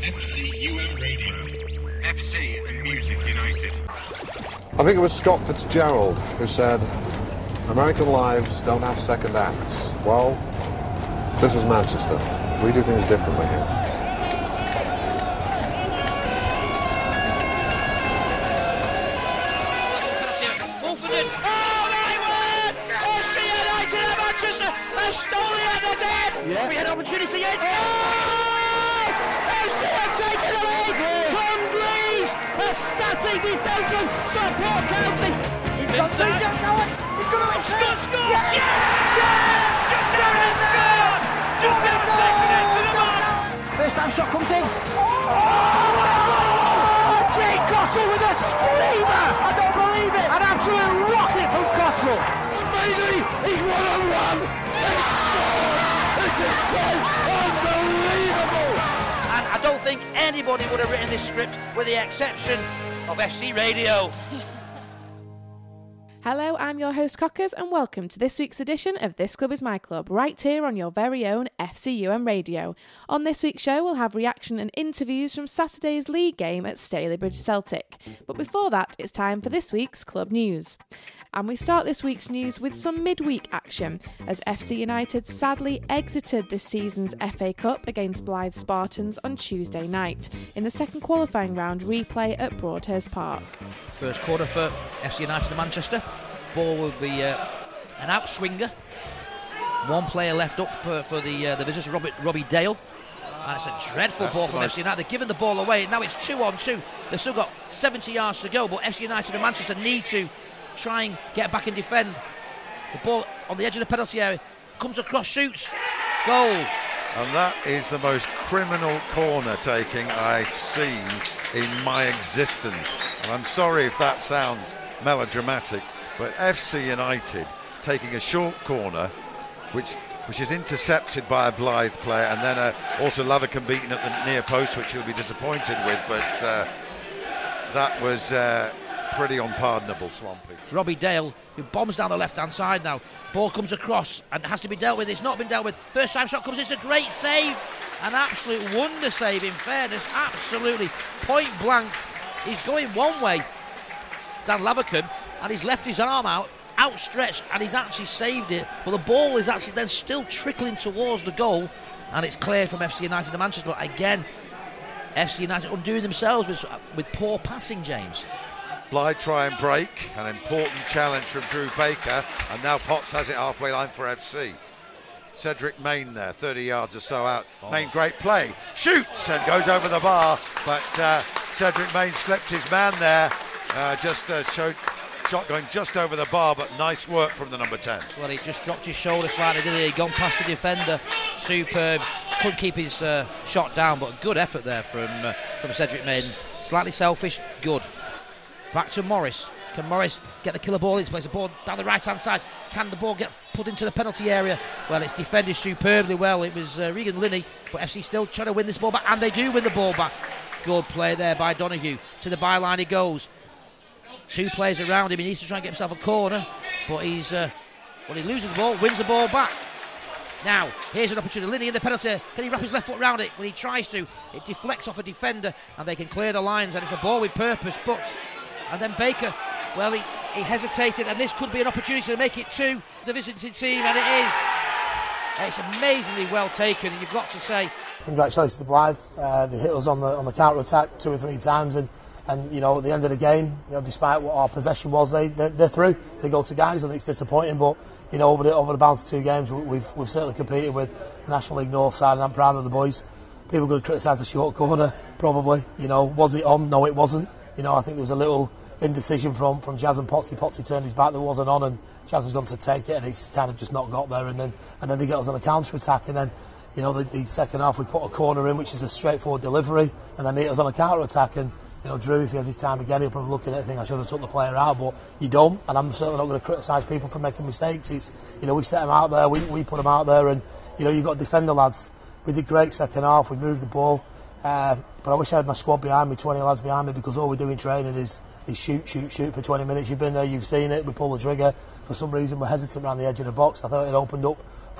FCUM Radio. FC and Music United. I think it was Scott Fitzgerald who said, American lives don't have second acts. Well, this is Manchester. We do things differently here. Yeah. We had an opportunity again. FC have taken the lead. Tom Greaves, a static defensive. Stop Port County. He's got three jumps going. He's going to Scott scored. Yeah. Giuseppe takes it into the man. First time shot comes in. Jay Cottrell with a screamer. I don't believe it. An absolute rocket from Cottrell. Bailey, he's one-on-one. He's scored. This is quite unbelievable! And I don't think anybody would have written this script with the exception of FC Radio. Hello, I'm your host Cockers and welcome to this week's edition of This Club Is My Club, right here on your very own FCUM Radio. On this week's show we'll have reaction and interviews from Saturday's league game at Stalybridge Celtic. But before that, it's time for this week's club news. And we start this week's news with some midweek action, as FC United sadly exited this season's FA Cup against Blyth Spartans on Tuesday night, in the second qualifying round replay at Broadhurst Park. First corner for FC United of Manchester. Ball will be an outswinger. One player left up for the visitors, Robbie Dale. And it's a dreadful ball from FC United. They've given the ball away. Now it's 2-on-2. They've still got 70 yards to go, but FC United of Manchester need to try and get back and defend. The ball on the edge of the penalty area, comes across, shoots, goal. And that is the most criminal corner taking I've seen in my existence. And I'm sorry if that sounds melodramatic, but FC United taking a short corner, which is intercepted by a Blyth player, and then also Lavercombe beaten at the near post, which he'll be disappointed with, but that was pretty unpardonable, Swampy. Robbie Dale, who bombs down the left-hand side now. Ball comes across and has to be dealt with. It's not been dealt with. First time shot comes in. It's a great save. An absolute wonder save, in fairness. Absolutely point blank. He's going one way, Dan Lavercombe, and he's left his arm out, outstretched, and he's actually saved it. But the ball is actually then still trickling towards the goal, and it's cleared from FC United of Manchester. But again, FC United undoing themselves with poor passing, James. Blyth try and break, an important challenge from Drew Baker, and now Potts has it halfway line for FC. Cedric Main there, 30 yards or so out. Main, great play, shoots and goes over the bar, but Cedric Main slipped his man there, showed shot going just over the bar, but nice work from the number 10. Well, he just dropped his shoulder slightly, didn't he? He'd gone past the defender, superb, couldn't keep his shot down, but good effort there from Cedric Main. Slightly selfish, good. Back to Morris. Can Morris get the killer ball into place? The ball down the right-hand side. Can the ball get put into the penalty area? Well, it's defended superbly well. It was Regan Linney, but FC still trying to win this ball back, and they do win the ball back. Good play there by Donoghue. To the byline he goes. Two players around him. He needs to try and get himself a corner, but he loses the ball, wins the ball back. Now, here's an opportunity. Linney in the penalty. Can he wrap his left foot around it? When he tries to, it deflects off a defender, and they can clear the lines, and it's a ball with purpose, but... And then Baker, well, he hesitated, and this could be an opportunity to make it 2, the visiting team, and it is. It's amazingly well taken, you've got to say. Congratulations to Blyth. They hit us on the counter-attack 2 or 3 times, and you know, at the end of the game, you know, despite what our possession was, they're through. They go to guys. I think it's disappointing, but you know, over the balance of 2 games, we've certainly competed with National League North side, and I'm proud of the boys. People are going to criticise the short corner, probably. You know, was it on? No, it wasn't. You know, I think there was a little indecision from Jazz and Potsy. Potsy turned his back, that wasn't on, and Jazz has gone to take it, and he's kind of just not got there, and then they get us on a counter attack, and then, you know, the second half we put a corner in, which is a straightforward delivery, and then they hit us on a counter attack, and you know, Drew, if he has his time again, he'll probably look at it and think I should have took the player out, but you don't, and I'm certainly not going to criticise people for making mistakes. It's, you know, we set them out there, we put them out there, and you know, you've got to defend the lads. We did great second half, we moved the ball, but I wish I had my squad behind me, 20 lads behind me, because all we do in training is shoot for 20 minutes. You've been there, you've seen it, we pull the trigger. For some reason we're hesitant around the edge of the box. I thought it opened up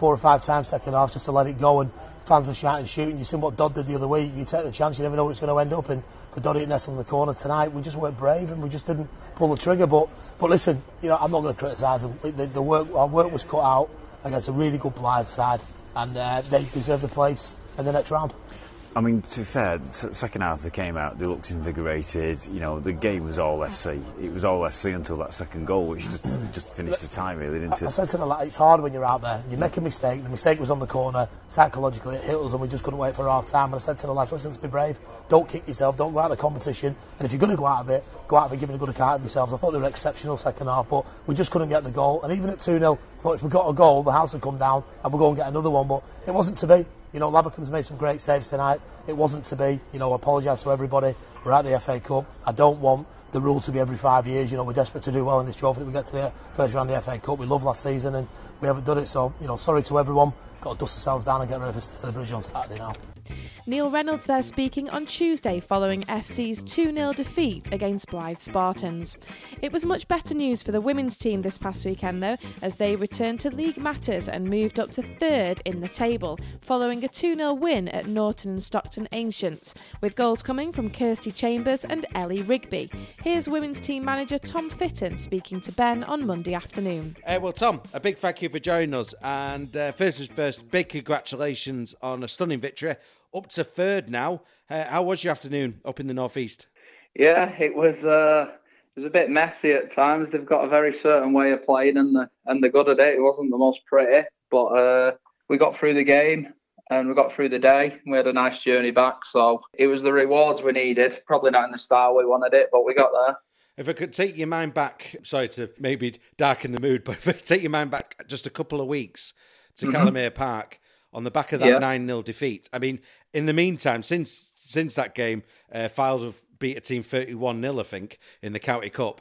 4 or 5 times second half just to let it go, and fans are shouting, shooting. You seen what Dodd did the other week. You take the chance, you never know where it's going to end up. And for Dodd nesting in the corner tonight, we just weren't brave and we just didn't pull the trigger. But listen, I'm not going to criticise them. Our work was cut out against a really good Blythe side, and they deserve the place in the next round. I mean, to be fair, the second half they came out, they looked invigorated. The game was all FC. It was all FC until that second goal, which just finished the time, really, didn't it? I said to the lad, it's hard when you're out there. You make a mistake. The mistake was on the corner. Psychologically, it hit us, and we just couldn't wait for half time. And I said to the lads, listen, let's be brave. Don't kick yourself. Don't go out of the competition. And if you're going to go out of it giving a good account of yourselves. I thought they were exceptional second half, but we just couldn't get the goal. And even at 2-0, I thought if we got a goal, the house would come down and we'll go and get another one. But it wasn't to be. Lavercombe's made some great saves tonight. It wasn't to be. I apologise to everybody. We're at the FA Cup. I don't want the rule to be every 5 years. We're desperate to do well in this trophy. We get to the first round of the FA Cup. We loved last season and we haven't done it. So, sorry to everyone. Got to dust ourselves down and get ready for the bridge on Saturday now. Neil Reynolds there speaking on Tuesday following FC's 2-0 defeat against Blythe Spartans. It was much better news for the women's team this past weekend though, as they returned to league matters and moved up to third in the table, following a 2-0 win at Norton and Stockton Ancients, with goals coming from Kirsty Chambers and Ellie Rigby. Here's women's team manager Tom Fitton speaking to Ben on Monday afternoon. Well, Tom, a big thank you for joining us, and first things first, big congratulations on a stunning victory. Up to third now. How was your afternoon up in the northeast? Yeah, it was a bit messy at times. They've got a very certain way of playing, and they're good at it. It wasn't the most pretty, but we got through the game and we got through the day. We had a nice journey back, so it was the rewards we needed. Probably not in the style we wanted it, but we got there. If I could take your mind back, sorry to maybe darken the mood, but if I could take your mind back just a couple of weeks to Calamere Park, on the back of that 9-0 defeat. I mean, in the meantime, since that game, Files have beat a team 31-0, I think, in the County Cup.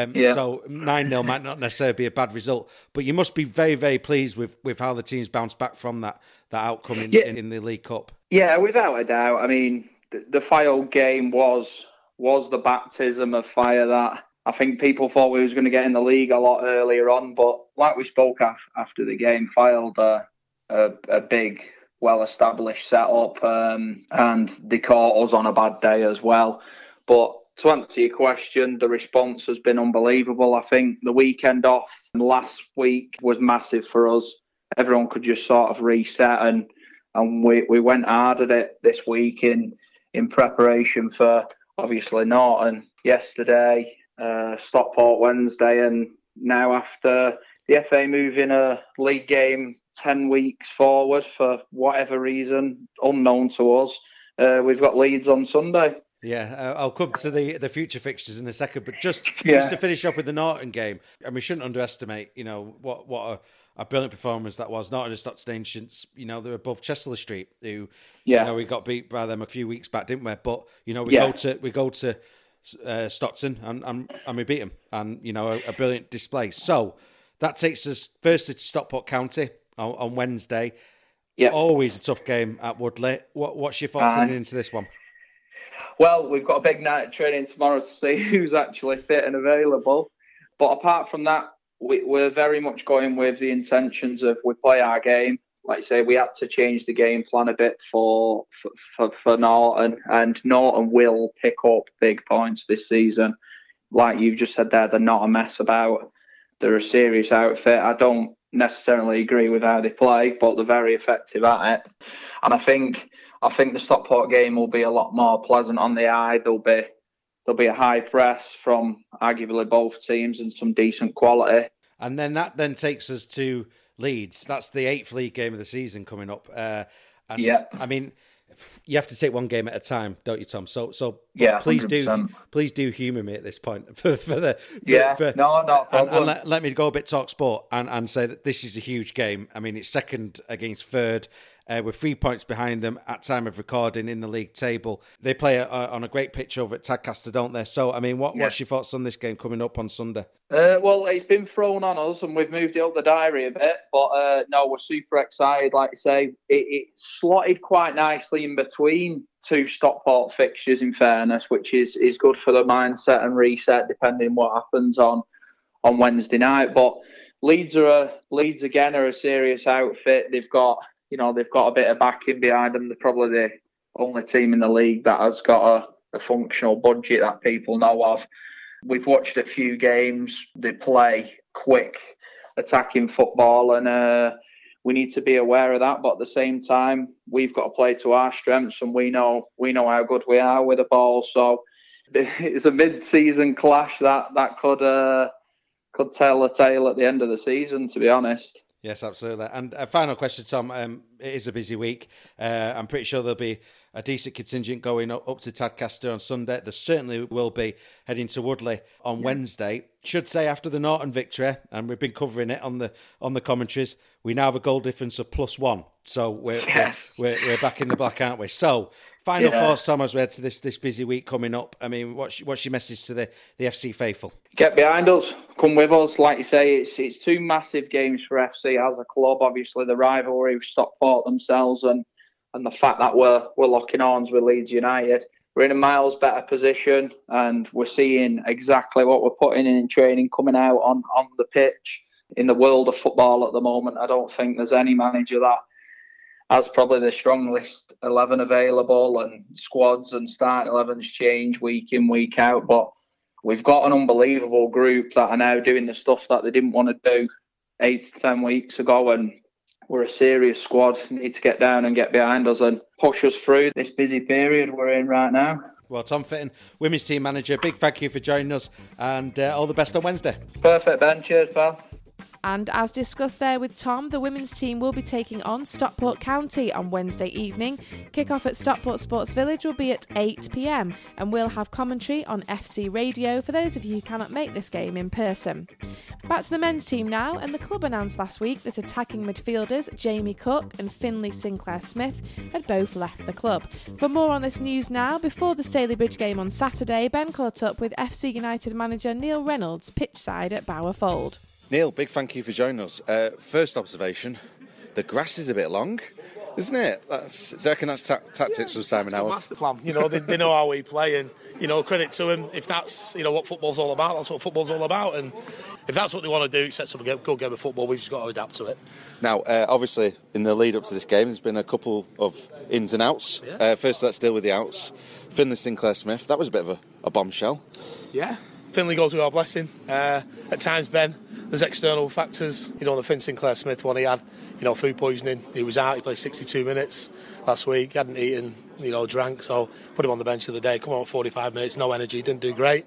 So 9-0 might not necessarily be a bad result, but you must be very, very pleased with how the team's bounced back from that outcome in the League Cup. Yeah, without a doubt. I mean, the File game was the baptism of fire that I think people thought we was going to get in the league a lot earlier on, but like we spoke after the game, File a big, well-established setup, and they caught us on a bad day as well. But to answer your question, the response has been unbelievable. I think the weekend off last week was massive for us. Everyone could just sort of reset, and we went hard at it this week in preparation for, obviously, Norton yesterday, Stockport Wednesday, and now after the FA moving a league game 10 weeks forward for whatever reason, unknown to us, we've got Leeds on Sunday. Yeah, I'll come to the future fixtures in a second, but just to finish up with the Norton game, and we shouldn't underestimate, what a brilliant performance that was. Norton and Stockton Ancients, they're above Chesley Street, who, we got beat by them a few weeks back, didn't we? But, we go to Stockton and we beat them, and, a brilliant display. So that takes us firstly to Stockport County on Wednesday. Yeah, always a tough game at Woodley. What's your thoughts heading into this one? Well, we've got a big night of training tomorrow to see who's actually fit and available. But apart from that, we're very much going with the intentions of we play our game. Like I say, we had to change the game plan a bit for Norton, and Norton will pick up big points this season. Like you've just said there, they're not a mess about. They're a serious outfit. I don't necessarily agree with how they play, but they're very effective at it. And I think the Stockport game will be a lot more pleasant on the eye. There'll be a high press from arguably both teams and some decent quality. And then that takes us to Leeds. That's the 8th league game of the season coming up. I mean, you have to take one game at a time, don't you, Tom? So please 100%. Please do humour me at this point. Let me go a bit talk sport and say that this is a huge game. I mean, it's second against third. With 3 points behind them at time of recording in the league table. They play on a great pitch over at Tadcaster, don't they? So, I mean, what's your thoughts on this game coming up on Sunday? Well, it's been thrown on us and we've moved it up the diary a bit. But no, we're super excited. Like I say, it slotted quite nicely in between two Stockport fixtures, in fairness, which is good for the mindset and reset, depending what happens on Wednesday night. But Leeds again are a serious outfit. They've got a bit of backing behind them. They're probably the only team in the league that has got a functional budget that people know of. We've watched a few games. They play quick, attacking football, and we need to be aware of that. But at the same time, we've got to play to our strengths, and we know how good we are with the ball. So it's a mid-season clash that could tell a tale at the end of the season, to be honest. Yes, absolutely. And a final question, Tom. It is a busy week. I'm pretty sure there'll be a decent contingent going up to Tadcaster on Sunday. There certainly will be heading to Woodley on Wednesday. Should say after the Norton victory, and we've been covering it on the commentaries, we now have a goal difference of +1. So we're back in the black, aren't we? So final thoughts, Tom, as we head to this busy week coming up. I mean, what's your message to the FC faithful? Get behind us, come with us. Like you say, it's two massive games for FC as a club. Obviously, the rivalry with Stockport themselves, and the fact that we're locking arms with Leeds United. We're in a miles better position, and we're seeing exactly what we're putting in training coming out on the pitch. In the world of football at the moment, I don't think there's any manager that has probably the strongest 11 available, and squads and starting 11s change week in, week out. But we've got an unbelievable group that are now doing the stuff that they didn't want to do 8 to 10 weeks ago, and we're a serious squad. Need to get down and get behind us and push us through this busy period we're in right now. Well, Tom Fitton, Women's Team Manager, big thank you for joining us, and all the best on Wednesday. Perfect, Ben. Cheers, pal. And as discussed there with Tom, the women's team will be taking on Stockport County on Wednesday evening. Kick-off at Stockport Sports Village will be at 8 p.m, and we'll have commentary on FC Radio for those of you who cannot make this game in person. Back to the men's team now, and the club announced last week that attacking midfielders Jamie Cook and Finlay Sinclair-Smith had both left the club. For more on this news now, before the Staley Bridge game on Saturday, Ben caught up with FC United manager Neil Reynolds pitchside at Bower Fold. Neil, big thank you for joining us. First observation, the grass is a bit long, isn't it? Do you reckon that's tactics from Simon Howard? Master plan. They know how we play, and credit to them. If that's what football's all about, that's what football's all about. And if that's what they want to do, set up a good game of football, we've just got to adapt to it. Now, obviously, in the lead up to this game, there's been a couple of ins and outs. Yeah. First, let's deal with the outs. Finlay Sinclair-Smith, that was a bit of a bombshell. Yeah, Finlay goes with our blessing. At times, Ben, there's external factors. The Finn Sinclair-Smith one, he had, food poisoning. He was out. He played 62 minutes last week. Hadn't eaten, drank. So put him on the bench the other day. Come on, 45 minutes, no energy. Didn't do great.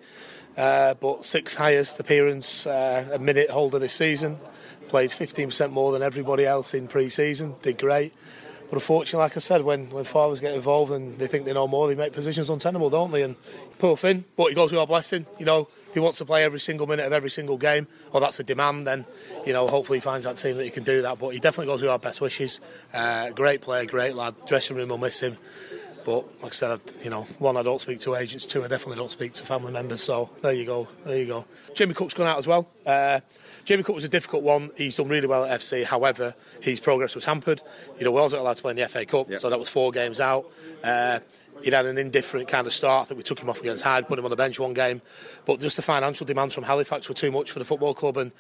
But sixth highest appearance, a minute holder this season. Played 15% more than everybody else in pre-season. Did great. But unfortunately, like I said, when fathers get involved and they think they know more, they make positions untenable, don't they? And poor Finn, but he goes with our blessing. If he wants to play every single minute of every single game, or that's a demand, then, hopefully he finds that team that he can do that. But he definitely goes with our best wishes. Great player, great lad. Dressing room will miss him. But like I said, one, I don't speak to agents. Two, I definitely don't speak to family members. So there you go. Jamie Cook's gone out as well. Jamie Cook was a difficult one. He's done really well at FC. However, his progress was hampered. We wasn't allowed to play in the FA Cup, so that was 4 games out. He'd had an indifferent kind of start. I think we took him off against Hyde, put him on the bench one game. But just the financial demands from Halifax were too much for the football club, and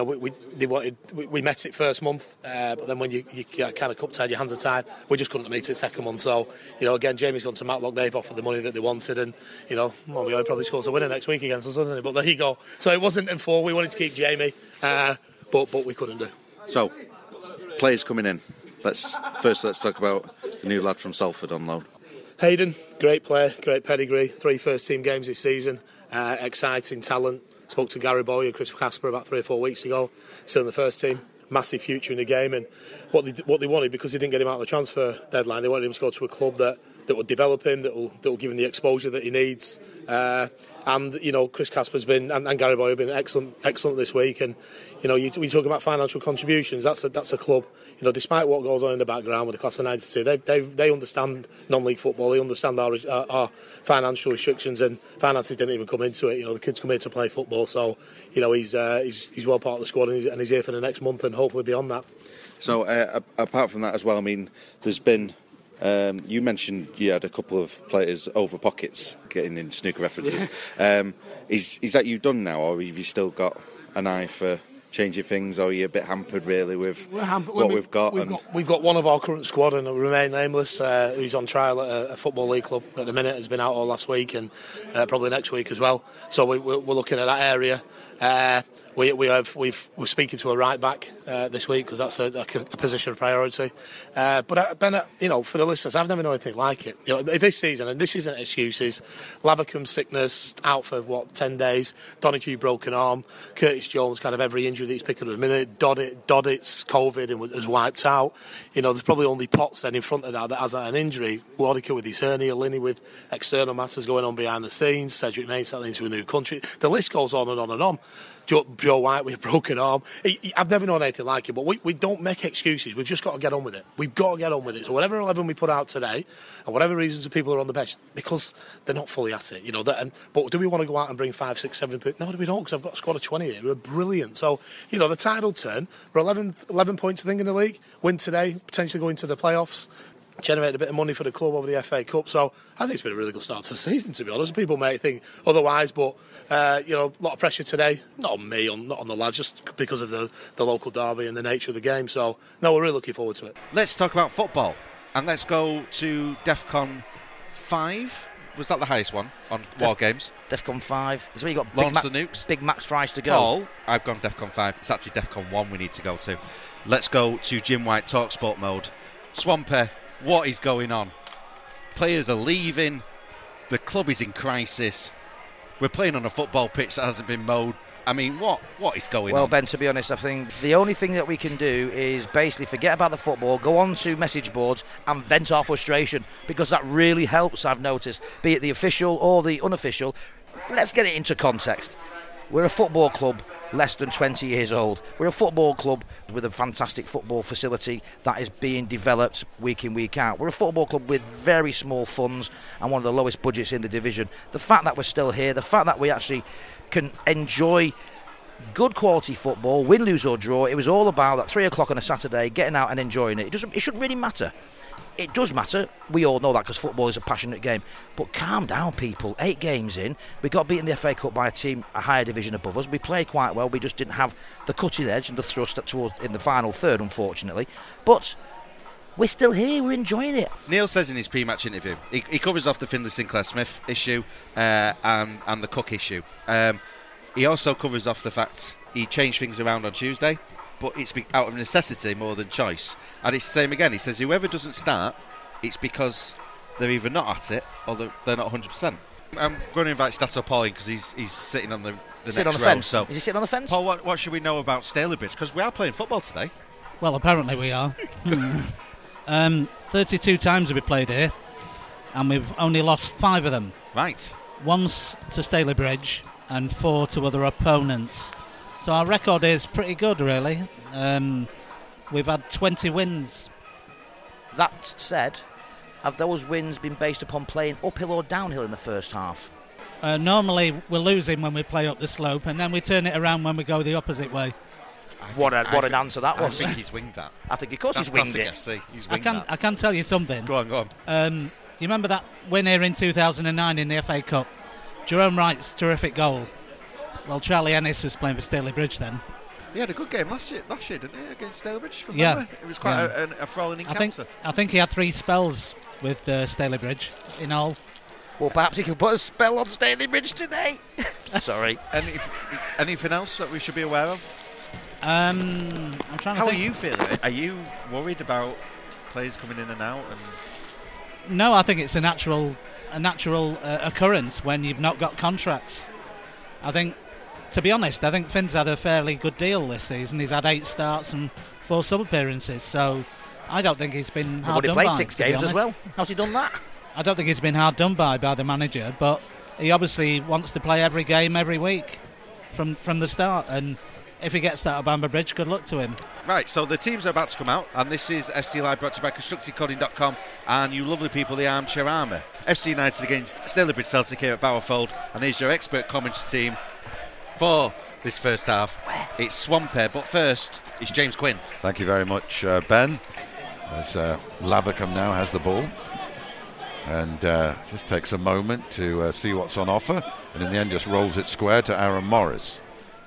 we met it first month. But then when you get kind of cup tied, your hands are tied. We just couldn't meet it second month. So again, Jamie's gone to Matlock. They've offered the money that they wanted, and we probably scores a winner next week against us, doesn't it? But there you go. So it wasn't in 4. We wanted to keep Jamie, but we couldn't do. So players coming in. Let's talk about the new lad from Salford on loan. Hayden, great player, great pedigree, 3 first-team games this season, exciting talent. Spoke to Gary Boy and Chris Casper about 3 or 4 weeks ago, still in the first team. Massive future in the game, and what they wanted, because they didn't get him out of the transfer deadline, they wanted him to go to a club that will develop him, that will give him the exposure that he needs. And Chris Casper's been and Gary Boy have been excellent this week. And we talk about financial contributions. That's a club. Despite what goes on in the background with the class of '92, they understand non-league football. They understand our financial restrictions, and finances didn't even come into it. The kids come here to play football, so he's well part of the squad, and he's here for the next month and hopefully beyond that. So apart from that as well, I mean, there's been. You mentioned you had a couple of players over pockets, getting in snooker references. Is that you've done now, or have you still got an eye for changing things, or are you a bit hampered really with what we've got? We've got one of our current squad, and remain nameless, who's on trial at a Football League club at the minute, has been out all last week and probably next week as well. So we're looking at that area. We're speaking to a right back this week because that's a position of priority. But Ben, for the listeners, I've never known anything like it. This season, and this isn't excuses. Lavercombe sickness out for 10 days. Donahue broken arm. Curtis Jones kind of every injury that he's picking at the minute. Dodditt's COVID and was wiped out. There's probably only Potts then in front of that has an injury. Wardiker with his hernia, Linney with external matters going on behind the scenes. Cedric May settling into a new country. The list goes on and on and on. Joe White with a broken arm. I've never known anything like it, but we don't make excuses. We've just got to get on with it. We've got to get on with it. So whatever 11 we put out today, and whatever reasons the people are on the bench, because they're not fully at it, but do we want to go out and bring 5, 6, 7 people? No, we don't, because I've got a squad of 20 here. We're brilliant. So, the tide will turn. We're 11 points, I think, in the league. Win today, potentially go into the playoffs. Generated a bit of money for the club over the FA Cup, so I think it's been a really good start to the season, to be honest. People may think otherwise, but a lot of pressure today, not on me, not on the lads, just because of the local derby and the nature of the game. So no, we're really looking forward to it. Let's talk about football, and let's go to DEFCON 5. Was that the highest one on War Games? DEFCON 5. Is where you got Launch the nukes. Big Max Fries to go. Paul, I've gone DEFCON 5. It's actually DEFCON 1 we need to go to. Let's go to Jim White Talksport mode. Swampy, what is going on? Players are leaving. The club is in crisis. We're playing on a football pitch that hasn't been mowed. I mean, what is going on? Well, Ben, to be honest, I think the only thing that we can do is basically forget about the football, go on to message boards and vent our frustration, because that really helps, I've noticed, be it the official or the unofficial. Let's get it into context. We're a football club less than 20 years old. We're a football club with a fantastic football facility that is being developed week in, week out. We're a football club with very small funds and one of the lowest budgets in the division. The fact that we're still here, the fact that we actually can enjoy good quality football, win, lose or draw, it was all about at 3 o'clock on a Saturday, getting out and enjoying it. It shouldn't really matter. It does matter. We all know that because football is a passionate game. But calm down, people. 8 games in. We got beaten in the FA Cup by a team a higher division above us. We played quite well. We just didn't have the cutting edge and the thrust towards in the final third, unfortunately. But we're still here. We're enjoying it. Neil says in his pre-match interview, he covers off the Finlay Sinclair Smith issue and the Cook issue. He also covers off the fact he changed things around on Tuesday, but it's out of necessity more than choice. And it's the same again. He says whoever doesn't start, it's because they're either not at it or they're not 100%. I'm going to invite Stato Paul in because he's sitting on the next row. Fence. So, is he sitting on the fence? Paul, what should we know about Stalybridge? Because we are playing football today. Well, apparently we are. 32 times have we played here, and we've only lost 5 of them. Right. Once to Stalybridge and 4 to other opponents. So our record is pretty good, really. We've had 20 wins. That said, have those wins been based upon playing uphill or downhill in the first half? Normally we're losing when we play up the slope, and then we turn it around when we go the opposite way. What an answer that was. I think he's winged that. I think, of course, he's winged it. FC. He's winged that. I can tell you something. Go on. Do you remember that win here in 2009 in the FA Cup? Jerome Wright's terrific goal. Well, Charlie Ennis was playing for Stalybridge then. He had a good game last year, didn't he, against Stalybridge? Yeah. It was quite a thrilling encounter. I think he had 3 spells with Stalybridge in all. Well, perhaps he can put a spell on Stalybridge today. Sorry. Anything else that we should be aware of? I'm trying to How think. are you feeling? Are you worried about players coming in and out? No, I think it's a natural occurrence when you've not got contracts. I think, to be honest, I think Finn's had a fairly good deal this season. He's had 8 starts and 4 sub-appearances, so I don't think he's been hard done by. He played 6 games as well. How's he done that? I don't think he's been hard done by the manager, but he obviously wants to play every game every week from the start, and if he gets that at Bamber Bridge, good luck to him. Right, so the teams are about to come out, and this is FC Live brought to you by ConstructiveCoding.com and you lovely people, the Armchair Army. FC United against Stalybridge Celtic here at Bowerfold, and here's your expert commentary team for this first half. It's Swampy, but first, it's James Quinn. Thank you very much, Ben. As Lavercombe now has the ball and just takes a moment to see what's on offer, and in the end just rolls it square to Aaron Morris.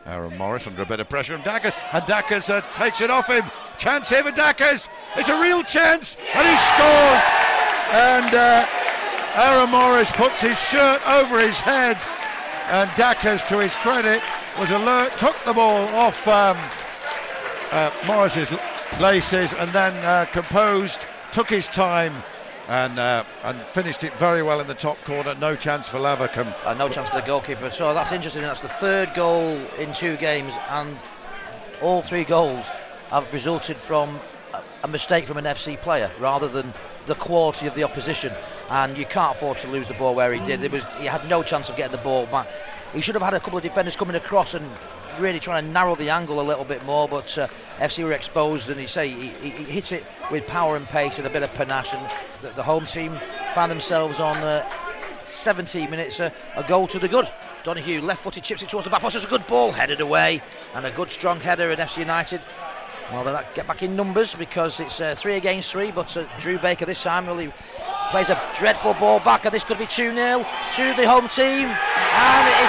Aaron Morris under a bit of pressure from Dackers, and Dackers takes it off him. Chance here for Dackers. It's a real chance, and he scores. And Aaron Morris puts his shirt over his head, and Dackers, to his credit, was alert, took the ball off Morris's laces, and then composed, took his time, and finished it very well in the top corner. No chance for Lavercombe. No chance for the goalkeeper. So that's interesting. That's the third goal in 2 games, and all 3 goals have resulted from a mistake from an FC player rather than the quality of the opposition. And you can't afford to lose the ball where he did. He had no chance of getting the ball back. He should have had a couple of defenders coming across and really trying to narrow the angle a little bit more, but FC were exposed, and he hits it with power and pace and a bit of panache, and the home team found themselves on 17 minutes a goal to the good. Donahue left-footed, chips it towards the back post. It's a good ball headed away, and a good strong header in FC United. Well, they'll get back in numbers because it's 3 against 3, but Drew Baker this time really plays a dreadful ball back, and this could be 2-0 to the home team, and it is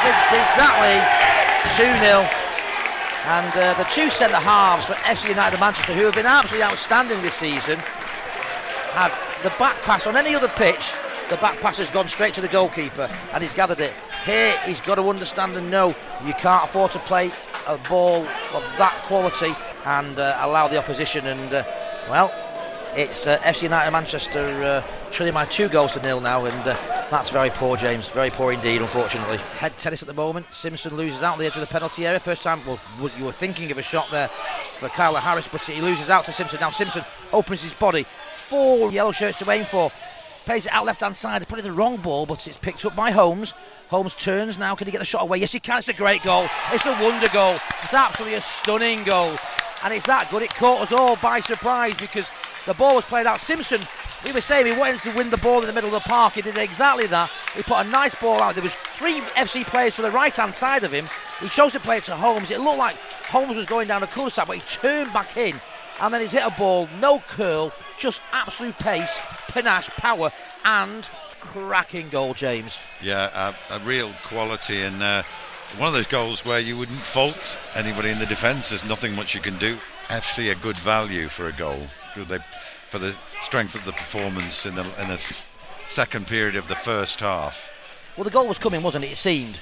exactly 2-0. And the 2 centre-halves for FC United Manchester, who have been absolutely outstanding this season, have the back pass on any other pitch. The back pass has gone straight to the goalkeeper, and he's gathered it. Here, he's got to understand and know you can't afford to play a ball of that quality and allow the opposition. And well, it's FC United Manchester trailing by 2 goals to 0 now, and that's very poor, James. Very poor indeed, unfortunately. Head tennis at the moment. Simpson loses out on the edge of the penalty area. First time, well, you were thinking of a shot there for Kyler Harris, but he loses out to Simpson. Now Simpson opens his body. 4 yellow shirts to aim for. Plays it out left-hand side, putting the wrong ball, but it's picked up by Holmes. Holmes turns now. Can he get the shot away? Yes, he can. It's a great goal. It's a wonder goal. It's absolutely a stunning goal. And it's that good. It caught us all by surprise because the ball was played out. Simpson, we were saying he wanted to win the ball in the middle of the park. He did exactly that. He put a nice ball out. There was 3 FC players to the right-hand side of him. He chose to play it to Holmes. It looked like Holmes was going down the cul-de-sac, but he turned back in. And then he's hit a ball, no curl, just absolute pace, panache, power, and cracking goal, James. Yeah, a real quality, and one of those goals where you wouldn't fault anybody in the defence. There's nothing much you can do. FC a good value for a goal for the strength of the performance in the second period of the first half. Well, the goal was coming, wasn't it? It seemed.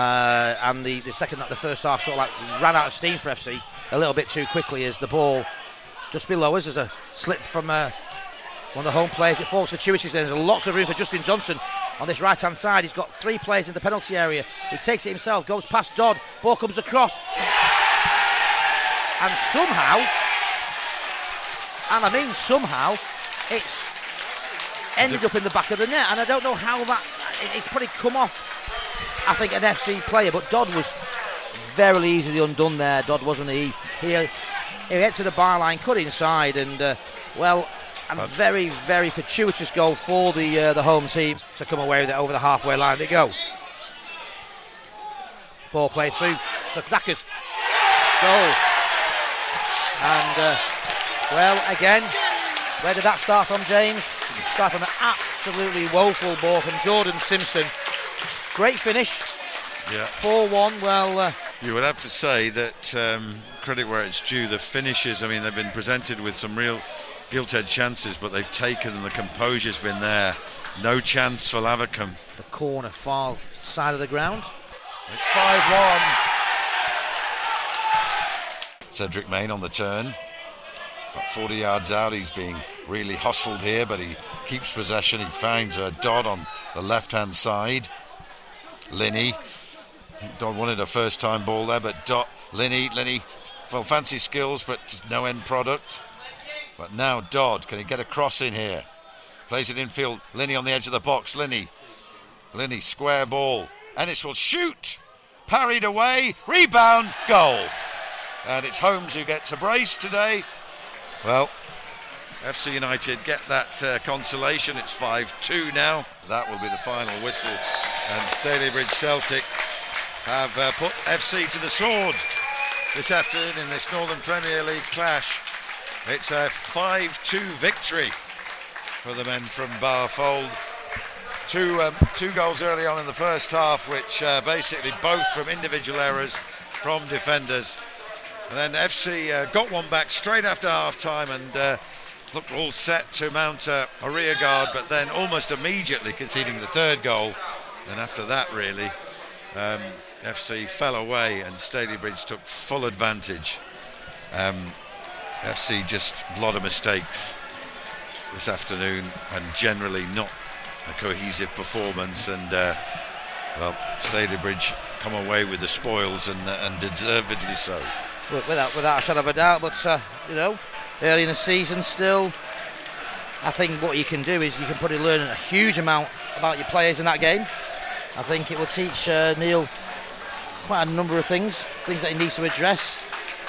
And the first half sort of like ran out of steam for FC a little bit too quickly as the ball just below us. There's a slip from one of the home players. It falls for Tuichis. There's lots of room for Justin Johnson on this right-hand side. He's got 3 players in the penalty area. He takes it himself, goes past Dodd. Ball comes across. And somehow, it's ended up in the back of the net. And I don't know how it's probably come off, I think, an FC player. But Dodd was very easily undone there. Dodd, wasn't he? He went to the byline, cut inside, and a very, very fortuitous goal for the home team to come away with it over the halfway line. They go. Ball played through for Dackers. Goal. And, again, where did that start from, James? Start from an absolutely woeful ball from Jordan Simpson. Great finish. Yeah. 4-1, well... You would have to say that, credit where it's due, the finishes, I mean, they've been presented with some real gilt-edged chances, but they've taken them, the composure's been there. No chance for Lavercombe. The corner, far side of the ground. It's 5-1. Cedric Main on the turn. About 40 yards out, he's being really hustled here, but he keeps possession. He finds Dodd on the left-hand side. Linney. Dodd wanted a first-time ball there, but Linney, well, fancy skills, but no end product. But now Dodd, can he get a cross in here? Plays it infield. Linney on the edge of the box. Linney, square ball. Ennis will shoot. Parried away. Rebound. Goal. And it's Holmes who gets a brace today. Well, FC United get that consolation. It's 5-2 now. That will be the final whistle. And Stalybridge Celtic have put FC to the sword this afternoon in this Northern Premier League clash. It's a 5-2 victory for the men from Barfold. Two goals early on in the first half, which basically both from individual errors from defenders. And then FC got one back straight after half-time and looked all set to mount a rear guard, but then almost immediately conceding the third goal. And after that, really, FC fell away and Stalybridge took full advantage. FC just a lot of mistakes this afternoon and generally not a cohesive performance, and well, Stalybridge come away with the spoils and deservedly so. Without a shadow of a doubt, but you know, early in the season still, I think what you can do is you can probably learn a huge amount about your players in that game. I think it will teach Neil quite a number of things that he needs to address,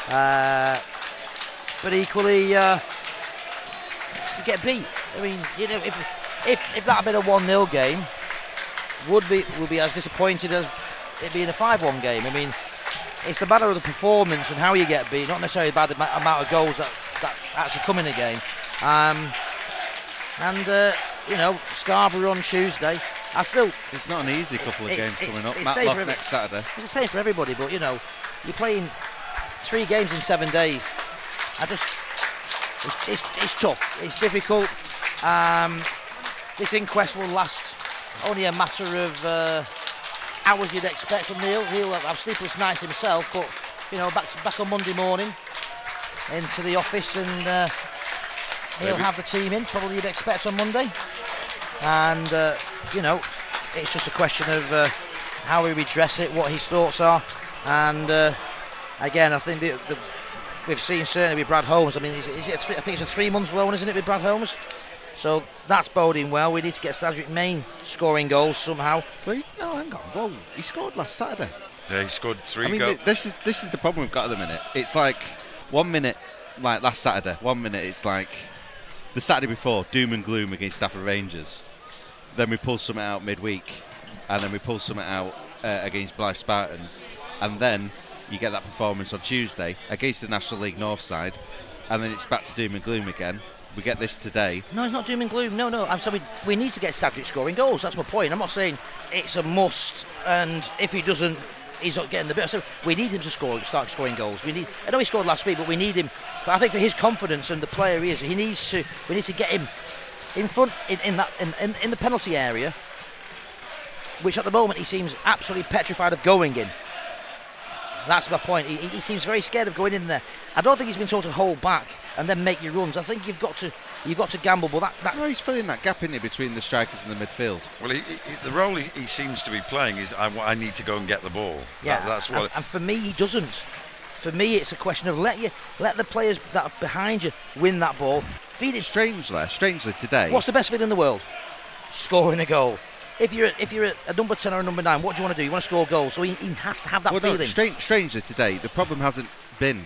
but equally to get beat. I mean, you know, if that had been a 1-0 game, would be as disappointed as it being a 5-1 game. I mean, it's the matter of the performance and how you get beat, not necessarily by the amount of goals that actually come in a game. You know, Scarborough on Tuesday. It's not an easy couple of games coming up. Matlock next Saturday. It's the same for everybody, but you know, you're playing 3 games in 7 days. It's tough. It's difficult. This inquest will last only a matter of hours, you'd expect from Neil. He'll have sleepless nights himself, but you know, back on Monday morning into the office, and he'll have the team in. Probably you'd expect on Monday, and you know, it's just a question of how we redress it, what his thoughts are, and again, I think we've seen certainly with Brad Holmes. I mean, I think it's a 3-month loan, isn't it, with Brad Holmes? So that's boding well. We need to get Cedric Main scoring goals somehow. Hang on. Whoa, he scored last Saturday. Yeah, he scored 3 goals. This is the problem we've got at the minute. It's like 1 minute, like last Saturday. 1 minute, it's like the Saturday before, doom and gloom against Stafford Rangers. Then we pull something out midweek, and then we pull something out against Blythe Spartans, and then you get that performance on Tuesday against the National League North side, and then it's back to doom and gloom again. We get this today. No, it's not doom and gloom. No. I'm saying we need to get Cedric scoring goals. That's my point. I'm not saying it's a must, and if he doesn't, he's not getting the bit. So we need him to start scoring goals. I know he scored last week, but we need him. I think for his confidence and the player he is, we need to get him in front in the penalty area, which at the moment he seems absolutely petrified of going in. That's my point. He seems very scared of going in there. I don't think he's been told to hold back and then make your runs. I think you've got to gamble. But well, he's filling that gap in it between the strikers and the midfield. Well, the role he seems to be playing is I need to go and get the ball. Yeah, that's what. And for me, he doesn't. For me, it's a question of let the players that are behind you win that ball. Feed it. Strangely today. What's the best feeling in the world? Scoring a goal. If you're a number 10 or a number 9, what do you want to do? You want to score goals, so he has to have that feeling. No, strangely today, the problem hasn't been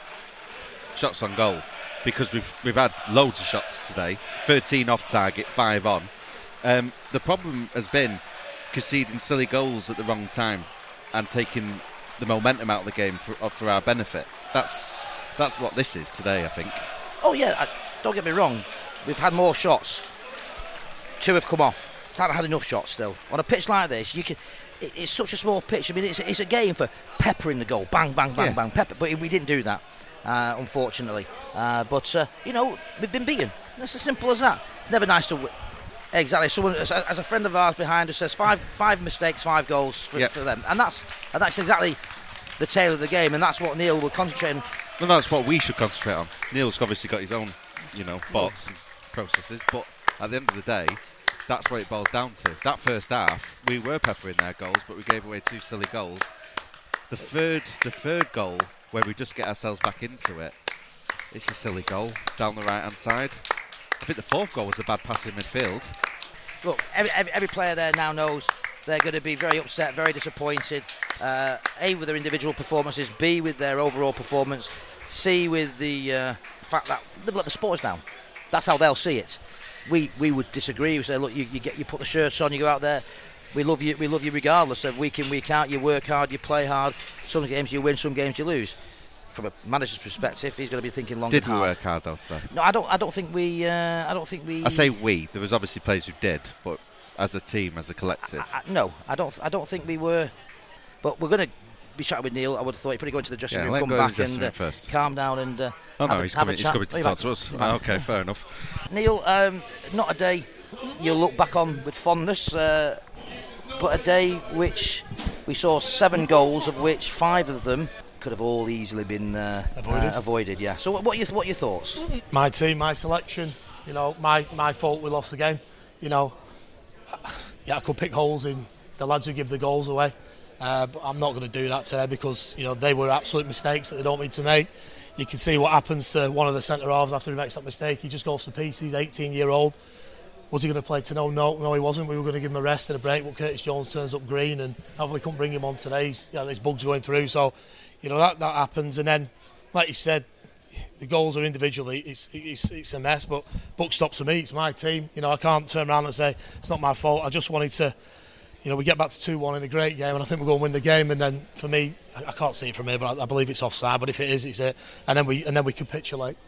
shots on goal, because we've had loads of shots today, 13 off target, 5 on. The problem has been conceding silly goals at the wrong time and taking the momentum out of the game for our benefit. That's what this is today, I think. Oh yeah, don't get me wrong. We've had more shots. 2 have come off. Haven't had enough shots still. On a pitch like this, it's such a small pitch. I mean, it's a game for peppering the goal. Bang, bang, bang, bang, pepper. But we didn't do that, unfortunately. But you know, we've been beaten. It's as simple as that. It's never nice to win. Exactly. Someone, as a friend of ours behind us says, five mistakes, 5 goals for them. And that's exactly the tale of the game. And that's what Neil will concentrate on. Well, that's what we should concentrate on. Neil's obviously got his own, thoughts and processes. But at the end of the day, that's what it boils down to. That first half, we were peppering their goals, but we gave away 2 silly goals. The third goal, where we just get ourselves back into it, it's a silly goal down the right-hand side. I think the 4th goal was a bad pass in midfield. Look, every player there now knows they're going to be very upset, very disappointed. A, with their individual performances. B, with their overall performance. C, with the fact that they've let the sports down. That's how they'll see it. We would disagree. We say, look, you put the shirts on, you go out there. We love you regardless of week in, week out. You work hard, you play hard. Some games you win, some games you lose. From a manager's perspective, he's going to be thinking long and hard. Did we work hard though, sir? No, I don't think we. I say we. There was obviously players who did, but as a team, as a collective. No, I don't think we were. But we're going to be chatting with Neil. I would have thought he'd probably go into the dressing room, let come go back dressing room and first. calm down and he's coming to talk to us. Okay, fair enough. Neil, not a day you'll look back on with fondness, but a day which we saw 7 goals, of which 5 of them could have all easily been avoided. Yeah. So what are your thoughts? My team, my selection. You know, my fault we lost the game. You know, I could pick holes in the lads who give the goals away, but I'm not going to do that today because, you know, they were absolute mistakes that they don't need to make. You can see what happens to one of the centre halves after he makes that mistake. He just goes to pieces. He's 18-year-old. Was he going to play to no, he wasn't. We were going to give him a rest and a break, but Curtis Jones turns up green, and we couldn't bring him on today. There's bugs going through, so you know that happens. And then, like you said, the goals are individually. It's a mess, but buck stops for me. It's my team. You know, I can't turn around and say it's not my fault. I just wanted to. You know, we get back to 2-1 in a great game, and I think we're going to win the game. And then, for me, I can't see it from here, but I believe it's offside. But if it is, it's it. And then we capitulate.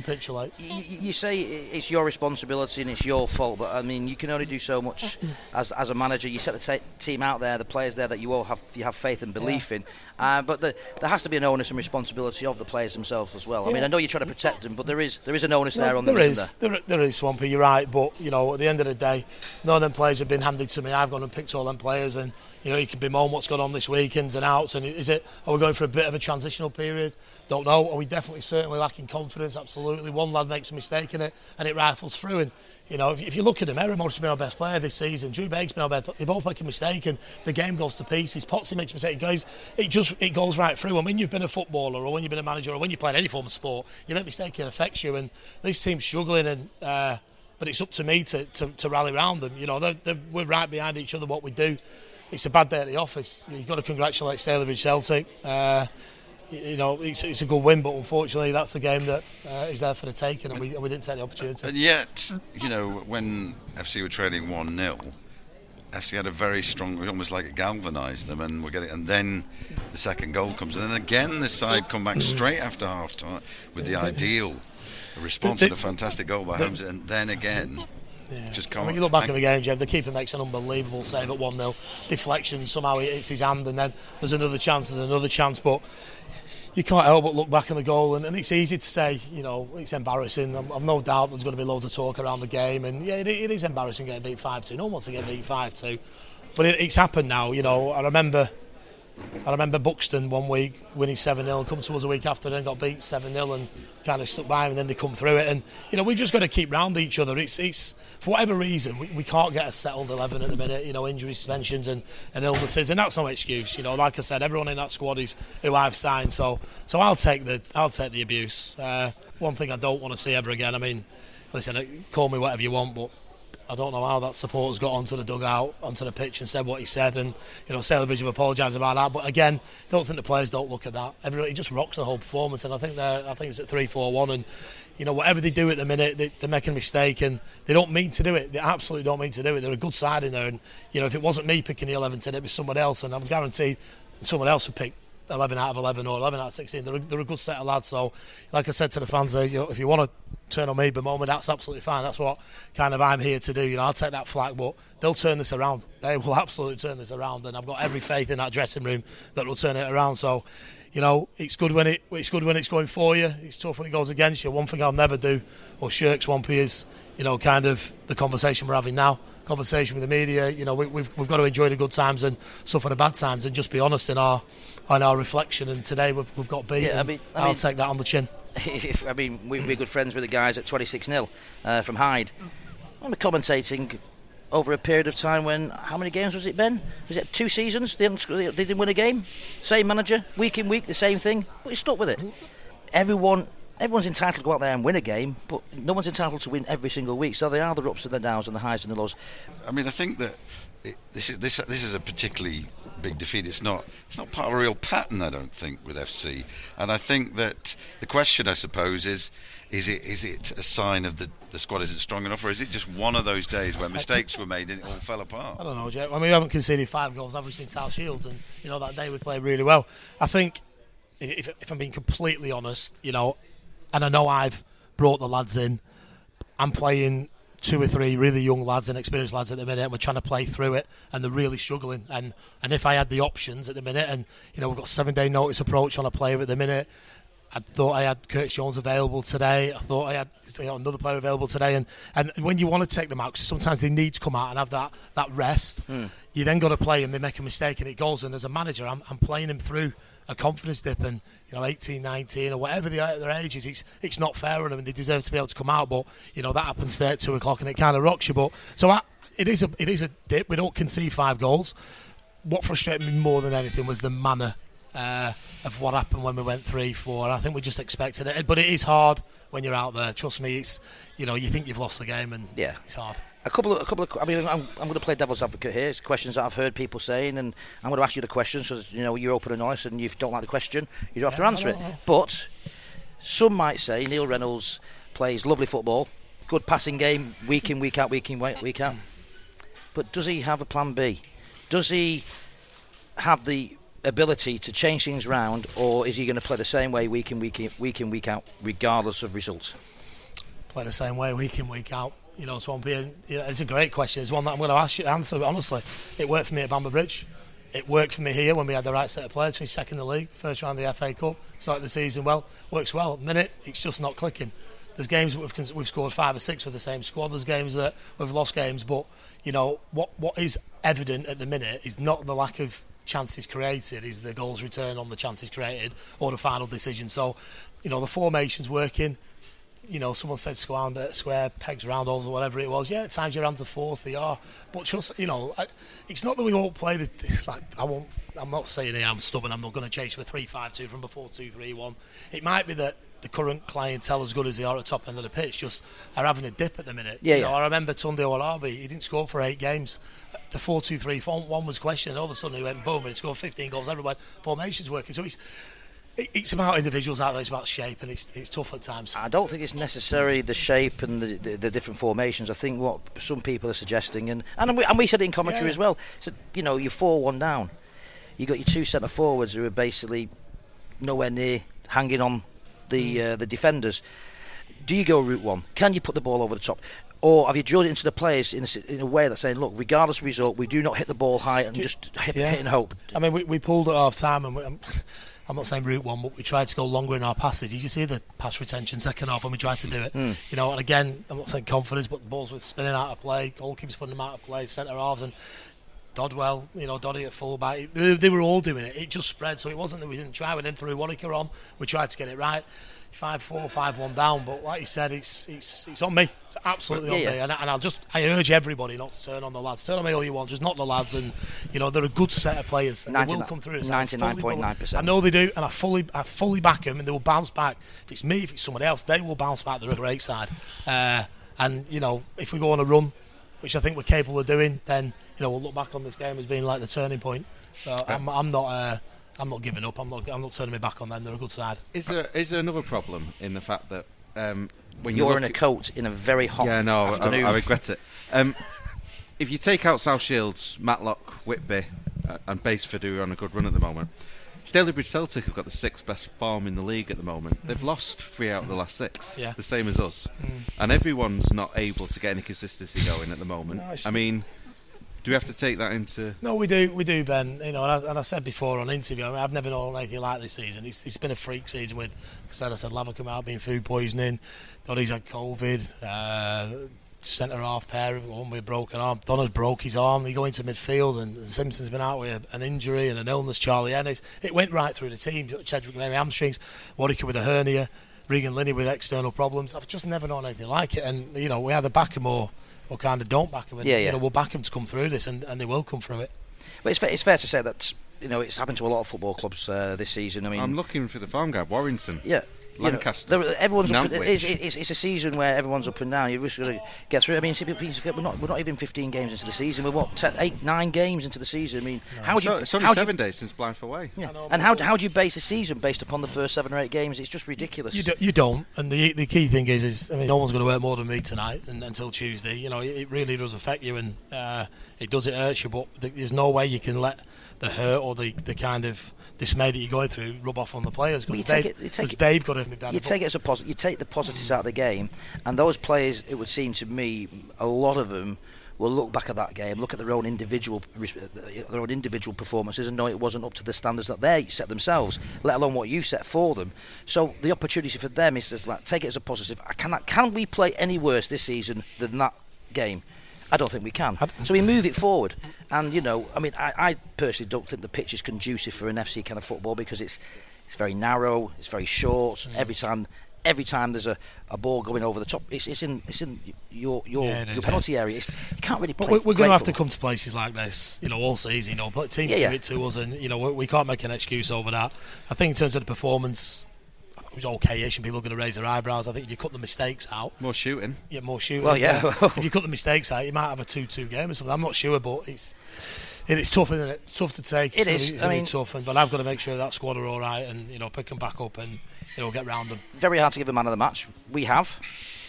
You say it's your responsibility and it's your fault, but I mean you can only do so much as a manager. You set the team out there, the players there that you have faith and belief in, but there has to be an onus and responsibility of the players themselves as well. I mean, I know you're trying to protect them, but there is an onus there on them. There is, Swampy. You're right, but you know at the end of the day, none of them players have been handed to me. I've gone and picked all them players, and you know you can bemoan what's gone on this week, ins and outs. And are we going for a bit of a transitional period? Don't know. Are we certainly lacking confidence? Absolutely. One lad makes a mistake in it and it rifles through. And you know, if you look at him, Aaron Morris has been our best player this season. Drew Baig's been our best. They both make a mistake and the game goes to pieces. Potsy makes a mistake. It goes right through. And when you've been a footballer or when you've been a manager or when you play any form of sport, you make a mistake, it affects you. And this team's struggling, and but it's up to me to rally around them. You know, we're right behind each other. What we do. It's a bad day at the office. You've got to congratulate Stalybridge Celtic. You know, it's a good win, but unfortunately that's the game that is there for the taking, and we didn't take the opportunity. And yet, you know, when FC were trailing 1-0, FC had a very strong, almost like it galvanised them, and and then the second goal comes, and then again this side come back straight after half time with the ideal response to the fantastic goal by Holmes, and then again. Yeah. Just can't. I mean, you look back at the game, Jim. The keeper makes an unbelievable save at 1-0. Deflection, somehow it hits his hand, and then there's another chance. But you can't help but look back on the goal, and it's easy to say, you know, it's embarrassing. I've no doubt there's going to be loads of talk around the game, and yeah, it is embarrassing getting beat 5-2. No one wants to get beat 5-2, but it's happened now. You know, I remember Buxton one week winning 7-0, come to us a week after, then got beat 7-0 and kind of stuck by him, and then they come through it. And you know, we've just got to keep round each other. It's for whatever reason we can't get a settled 11 at the minute. You know, injuries, suspensions, and illnesses, and that's no excuse. You know, like I said, everyone in that squad is who I've signed. So I'll take the abuse. One thing I don't want to see ever again. I mean, listen, call me whatever you want, but I don't know how that supporter's got onto the dugout, onto the pitch, and said what he said. And you know, Stalybridge have apologised about that. But again, don't think the players don't look at that. Everybody just rocks the whole performance, and I think it's at 3-4-1. And you know, whatever they do at the minute, they're making a mistake, and they don't mean to do it. They absolutely don't mean to do it. They're a good side in there, and you know, if it wasn't me picking the 11 today, it'd be someone else, and I'm guaranteed someone else would pick 11 out of 11 or 11 out of 16. They're a good set of lads. So, like I said to the fans, you know, if you want to turn on me, bemoan me, that's absolutely fine. That's what kind of I'm here to do. You know, I'll take that flak, but they'll turn this around. They will absolutely turn this around, and I've got every faith in that dressing room that will turn it around. So, you know, it's good when it's going for you. It's tough when it goes against you. One thing I'll never do or shirk, Swampy, is, you know, kind of the conversation we're having now. Conversation with the media. You know, we've got to enjoy the good times and suffer the bad times, and just be honest in our reflection. And today we've got beat. Yeah, I'll take that on the chin. We're good friends with the guys at 26-0 from Hyde. I'm commentating over a period of time when, how many games was it, Ben? Was it 2 seasons? They didn't win a game. Same manager, week in, week, the same thing, but he stuck with it. Everyone's entitled to go out there and win a game, but no one's entitled to win every single week. So they are the ups and the downs and the highs and the lows. I mean, I think that this is a particularly big defeat. It's not part of a real pattern, I don't think, with FC. And I think that the question, I suppose, is it a sign of the squad isn't strong enough, or is it just one of those days where mistakes were made and it all fell apart? I don't know, Jeff. I mean, we haven't conceded 5 goals, have we, since South Shields? And you know, that day we played really well. I think, if I'm being completely honest, you know, and I know I've brought the lads in, I'm playing 2 or 3 really young lads and experienced lads at the minute, and we're trying to play through it, and they're really struggling. And if I had the options at the minute, and we've got 7-day notice approach on a player at the minute. I thought I had Curtis Jones available today. I thought I had another player available today. And when you want to take them out, 'cause sometimes they need to come out and have that rest. You then got to play and they make a mistake and it goes. And as a manager, I'm playing them through a confidence dip, and 18, 19 or whatever their age is, it's not fair on them, and they deserve to be able to come out. But that happens there at 2 o'clock, and it kind of rocks you. But it is a dip. We don't concede 5 goals. What frustrated me more than anything was the manner of what happened when we went 3-4. I think we just expected it, but it is hard when you're out there. Trust me, it's you think you've lost the game, and it's hard. A couple of. I mean, I'm going to play devil's advocate here. It's questions that I've heard people saying, and I'm going to ask you the questions because you're open and honest, and if you don't like the question, you don't have to answer it. But some might say Neil Reynolds plays lovely football, good passing game, week in, week out, week in, week out. But does he have a plan B? Does he have the ability to change things around, or is he going to play the same way week in, week out, regardless of results? Play the same way week in, week out. It's it's a great question. It's one that I'm going to ask you to answer. Honestly, it worked for me at Bamber Bridge. It worked for me here when we had the right set of players. Finished second in the league, first round of the FA Cup, started the season well. Works well. At the minute, it's just not clicking. There's games that we've scored 5 or 6 with the same squad. There's games that we've lost games, but what is evident at the minute is not the lack of chances created, is the goals return on the chances created or the final decision. So, the formation's working. Someone said square pegs, round holes, or whatever it was. Yeah, at times your hands are forced, they are. But just, it's not that we won't play I'm not saying I'm stubborn, I'm not going to chase with 3-5-2 from before 2-3-1. It might be that the current clientele, as good as they are at the top end of the pitch, just are having a dip at the minute. I remember Tunde Olabi, he didn't score for 8 games. The 4-2-3-1 was questioned, and all of a sudden he went boom and he scored 15 goals everywhere. Formation's working. So it's about individuals out there, it's about shape, and it's tough at times. I don't think it's necessarily the shape and the different formations. I think what some people are suggesting, and we said it in commentary as well, so, you're 4-1 down. You've got your 2 centre forwards who are basically nowhere near hanging on the defenders. Do you go route one? Can you put the ball over the top? Or have you drilled it into the players in a way that's saying, look, regardless of result, we do not hit the ball high and just hit and hope? I mean, we pulled at half time, and I'm not saying route one, but we tried to go longer in our passes. You see the pass retention second half when we tried to do it. And again, I'm not saying confidence, but the balls were spinning out of play, goalkeepers putting them out of play, centre halves, and Dodwell, Doddy at full-back. They were all doing it. It just spread, so it wasn't that we didn't try. We then threw Wanaka on. We tried to get it right. 5-4, 5-1 down, but like you said, it's on me. It's absolutely on me. And I urge everybody not to turn on the lads. Turn on me all you want, just not the lads. And they're a good set of players. And they will come through. 99.9%. I know they do, and I fully back them, and they will bounce back. If it's me, if it's somebody else, they will bounce back. They're a great side. And if we go on a run, which I think we're capable of doing, then we'll look back on this game as being like the turning point. So I'm not giving up. I'm not turning my back on them. They're a good side. Is there another problem in the fact that when you're in a coat in a very hot afternoon? I regret it. If you take out South Shields, Matlock, Whitby, and Baseford, who are on a good run at the moment, Stalybridge Celtic have got the 6th best form in the league at the moment. They've lost 3 out of the last 6, the same as us, and everyone's not able to get any consistency going at the moment. I mean, do we have to take that into? No, we do, Ben. And I said before on interview, I've never known anything like this season. It's been a freak season with, I said Lava come out being food poisoning. Doddy's had COVID. Centre half pair, one with a broken arm. Donna's broke his arm. They go into midfield, and Simpson's been out with an injury and an illness. Charlie Ennis. It went right through the team. Cedric maybe hamstrings. Warwick with a hernia. Regan Linney with external problems. I've just never known anything like it. And we either back him or kind of don't back him. And, we'll back him to come through this, and they will come through it. But it's fair to say that it's happened to a lot of football clubs this season. I mean, I'm looking for the farm guy, Warrington. Yeah. Lancaster, everyone's up, it's a season where everyone's up and down. You're just going to get through. I mean, we're not even 15 games into the season. We're 9 games into the season. I mean, it's only 7 days since Blythe away. Yeah. And how do you base a season based upon the first 7 or 8 games? It's just ridiculous. You don't. And the key thing is no one's going to work more than me tonight until Tuesday. It really does affect you, and it hurts you. But there's no way you can let the hurt or the kind of dismay that you're going through rub off on the players, because they've got to You take it as a positive. You take the positives out of the game, and those players, it would seem to me, a lot of them will look back at that game, look at their own individual performances, and know it wasn't up to the standards that they set themselves, let alone what you set for them. So the opportunity for them is to take it as a positive. Can we play any worse this season than that game? I don't think we can. So we move it forward. And, I personally don't think the pitch is conducive for an FC kind of football because it's very narrow, it's very short. Every time there's a ball going over the top, it's in your penalty area. You can't really play. But we're going to have to come to places like this, all season. But teams do it to us, and we can't make an excuse over that. I think in terms of the performance, it was okay-ish, and people are going to raise their eyebrows. I think if you cut the mistakes out, more shooting. Yeah, more shooting. Well, yeah. If you cut the mistakes out, you might have a 2-2 game or something. I'm not sure, but it's tough, isn't it? It's tough to take. It's going to be tough, but I've got to make sure that squad are all right and pick them back up and get round them. Very hard to give a man of the match. We have.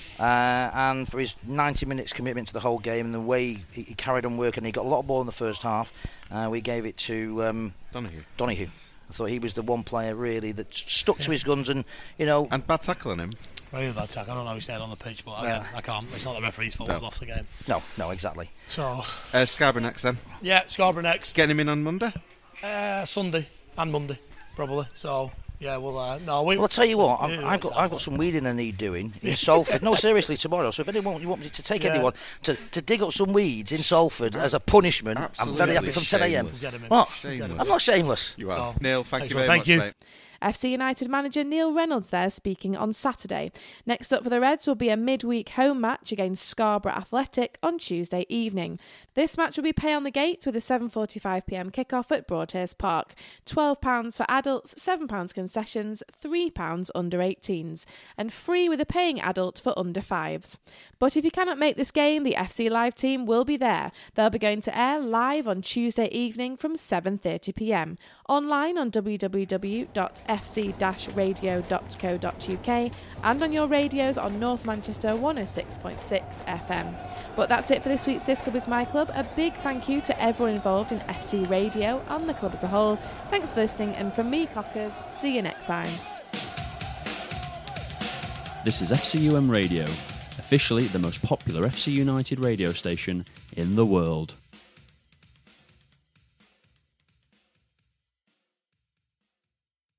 And for his 90 minutes commitment to the whole game and the way he carried on working, he got a lot of ball in the first half. We gave it to Donoghue. I thought he was the one player really that stuck to his guns and and bad tackle on him. Really bad tackle. I don't know who stayed on the pitch, but I can't. It's not the referee's fault. We lost the game. No, exactly. So Scarborough next then. Yeah, Scarborough next. Getting him in on Monday. Sunday and Monday probably. So. Yeah, well, Well, I'll tell you what, I've got some weeding I need doing in Salford. No, seriously, tomorrow. So if you want me to take anyone to dig up some weeds in Salford as a punishment, absolutely. I'm very happy from 10 a.m. What? I'm not shameless. You are. So, Neil, thank you very much, mate. FC United manager Neil Reynolds there speaking on Saturday. Next up for the Reds will be a midweek home match against Scarborough Athletic on Tuesday evening. This match will be pay on the gate with a 7:45pm kickoff at Broadhurst Park. £12 for adults, £7 concessions, £3 under 18s, and free with a paying adult for under 5s. But if you cannot make this game, the FC Live team will be there. They'll be going to air live on Tuesday evening from 7:30pm. Online on www.fc-radio.co.uk and on your radios on North Manchester 106.6 FM. But that's it for this week's This Club Is My Club. A big thank you to everyone involved in FC Radio and the club as a whole. Thanks for listening, and from me, Cockers, see you next time. This is FCUM Radio, officially the most popular FC United radio station in the world.